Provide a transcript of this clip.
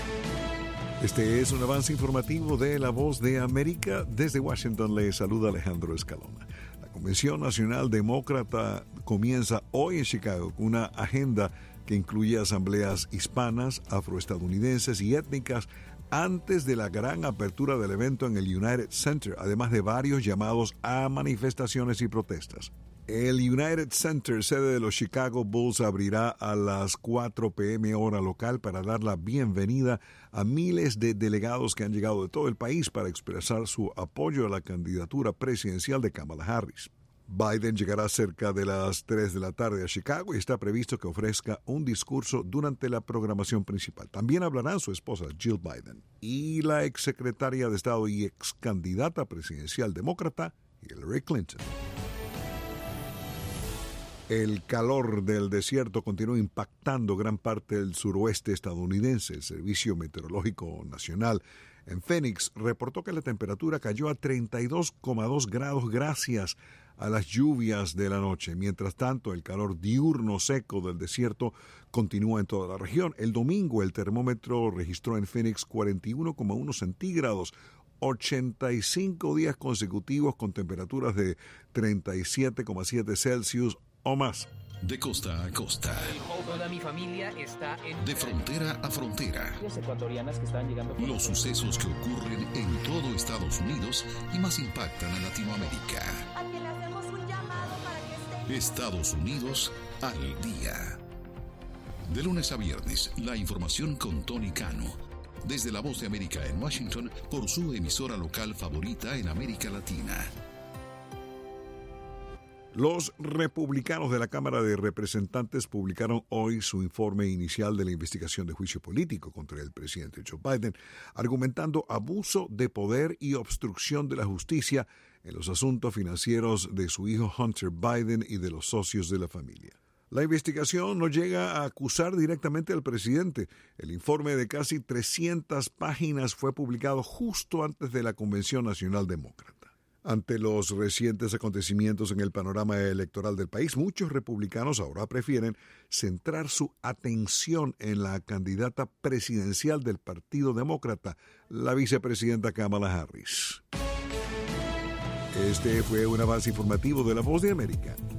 Este es un avance informativo de La Voz de América. Desde Washington le saluda Alejandro Escalona. La Convención Nacional Demócrata comienza hoy en Chicago con una agenda que incluye asambleas hispanas, afroestadounidenses y étnicas antes de la gran apertura del evento en el United Center, además de varios llamados a manifestaciones y protestas. El United Center, sede de los Chicago Bulls, abrirá a las 4 p.m. hora local para dar la bienvenida a miles de delegados que han llegado de todo el país para expresar su apoyo a la candidatura presidencial de Kamala Harris. Biden llegará cerca de las 3 de la tarde a Chicago y está previsto que ofrezca un discurso durante la programación principal. También hablarán su esposa Jill Biden y la exsecretaria de Estado y excandidata presidencial demócrata Hillary Clinton. El calor del desierto continúa impactando gran parte del suroeste estadounidense. El Servicio Meteorológico Nacional en Phoenix reportó que la temperatura cayó a 32,2 grados gracias a las lluvias de la noche. Mientras tanto, el calor diurno seco del desierto continúa en toda la región. El domingo el termómetro registró en Phoenix 41,1 centígrados, 85 días consecutivos con temperaturas de 37,7 Celsius o más. De costa a costa. Toda mi familia está en... De frontera a frontera. Las ecuatorianas que están llegando... Los sucesos que ocurren en todo Estados Unidos y más impactan a Latinoamérica. A quien le hacemos un llamado para que esté... Estados Unidos al día. De lunes a viernes, la información con Tony Cano. Desde La Voz de América en Washington, por su emisora local favorita en América Latina. Los republicanos de la Cámara de Representantes publicaron hoy su informe inicial de la investigación de juicio político contra el presidente Joe Biden, argumentando abuso de poder y obstrucción de la justicia en los asuntos financieros de su hijo Hunter Biden y de los socios de la familia. La investigación no llega a acusar directamente al presidente. El informe de casi 300 páginas fue publicado justo antes de la Convención Nacional Demócrata. Ante los recientes acontecimientos en el panorama electoral del país, muchos republicanos ahora prefieren centrar su atención en la candidata presidencial del Partido Demócrata, la vicepresidenta Kamala Harris. Este fue un avance informativo de La Voz de América.